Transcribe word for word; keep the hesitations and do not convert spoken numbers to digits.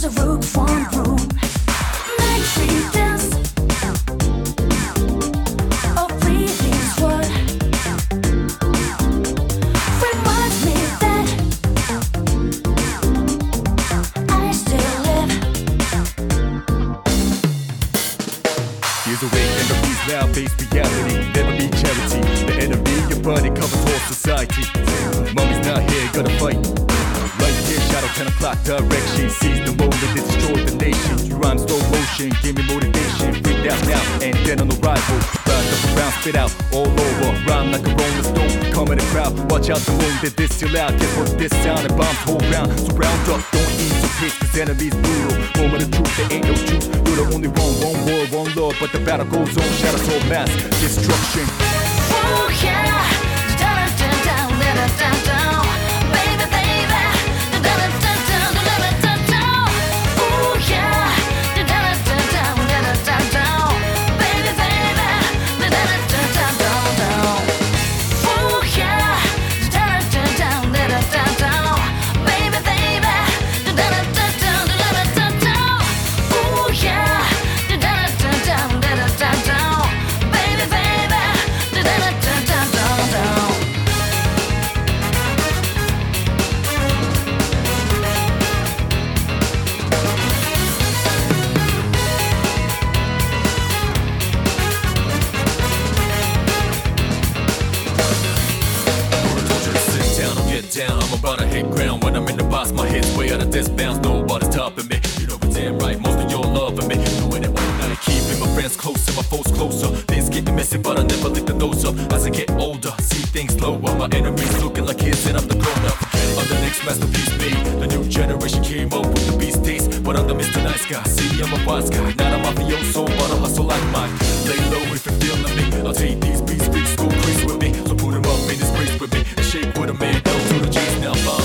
rook one room. Make she dance. Oh, breathing's what reminds me that I still live. Here's a way and the peace now, face reality. Never be charity. The enemy, your body covers whole society. Mommy's not here, gotta fight. Right here, shadow ten o'clock direction. Seize the moment to destroy the nation. You rhyme slow motion, give me motivation. Freak out now and then on the rival. Rise up around, spit out all over. Rhyme like a rolling stone, come in the crowd. Watch out the moon, they diss till out. Guess what this sound and bombs whole round. So round up, don't ease your pace, cause enemies brutal. Moment of truth, there ain't no truth. You're the only one, one world, one love. But the battle goes on, shadows all mass destruction. Oh yeah, da da da da da da da, baby baby, da da da da da da da. Oh yeah, da da da da da da da, baby baby, da da da da da da. Oh yeah, da da da da da da, baby baby, da da da da da da da. Oh yeah, da da da da da da da, baby baby, da da da da da da. Sit down or get down, I'm about to hit ground. When I'm in the box, my head's way out of this bounds. Nobody's topping me, you know it's damn right. Most of y'all loving me, doing it all night. Keeping my friends closer, my foes closer. Things getting messy, but I never lift the nose up. As I get older, see things slower. My enemies looking like kids, and I'm the grown up. I'm the next masterpiece made. The new generation came up with the beast taste, but I'm the Mister Nice Guy. See, I'm a wise guy, not a mafioso, but a hustle like mine. Lay low if you're feeling me. I'll take these beats, beats, go crazy with me. So put 'em up in this place with me and shake with a man. L to the G's now.